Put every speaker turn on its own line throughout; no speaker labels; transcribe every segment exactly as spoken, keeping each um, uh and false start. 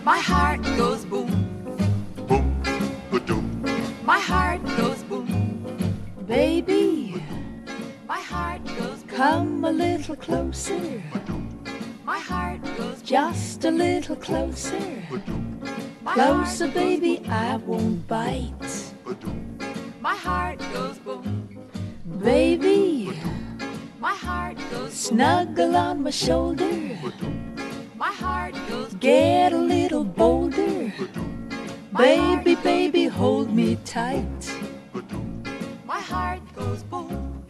My heart goes boom.
Boom, ba-doom.
My heart goes boom.
Baby,
My heart goes boom.
come a little closer,
My heart goes boom.
just a little closer.
My
Closer,
heart goes
baby,
boom.
I won't bite.
My heart goes boom.
Baby,
My heart goes boom.
snuggle on my shoulder,
My heart goes boom.
get a little bolder. Baby, baby, hold me tight.
My heart goes boom.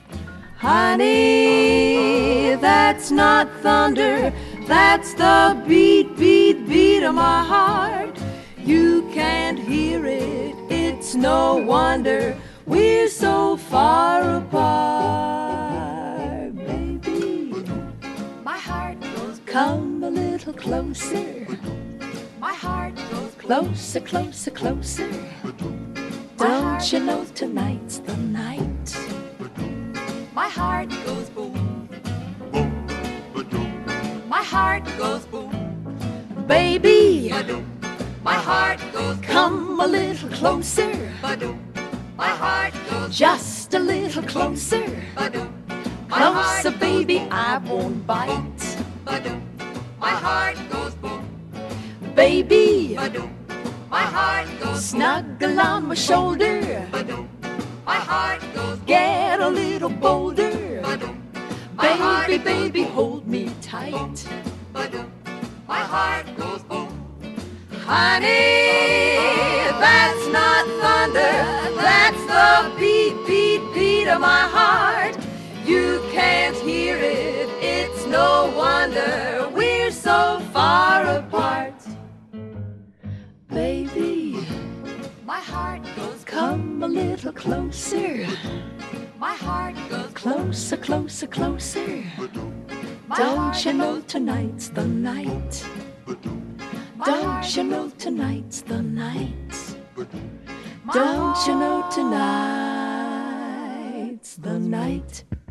Honey, that's not thunder, that's the beat, beat, beat of my heart. You can't hear it, it's no wonder we're so far apart. Baby,
My heart goes boom.
come a little closer,
My heart goes boom.
closer, closer, closer. Don't you know tonight's the night?
My heart goes boom. My heart goes boom.
Baby,
Ba-doom. My heart goes boom.
come a little closer,
Ba-doom. My heart goes
just a little closer.
ba-doom. My
Closer,
heart
baby, I won't bite.
ba-doom. My heart goes boom.
Baby,
Ba-doom. My heart goes
snuggle on my shoulder,
ba-doom. My heart goes
get a little bolder.
ba-doom. My heart
Baby,
goes
baby, hold me tight.
ba-doom. My heart goes boom.
Honey, that's not thunder, that's the beat, beat, beat of my heart. You can't hear it, it's no wonder we're so far apart. Baby,
My heart goes
come a little closer,
My heart goes
closer, closer, closer.
My
Don't
heart
you know
goes
tonight's the night?
My
Don't
heart
you know
goes
tonight's the night?
My
Don't you know
heart-
tonight's the night?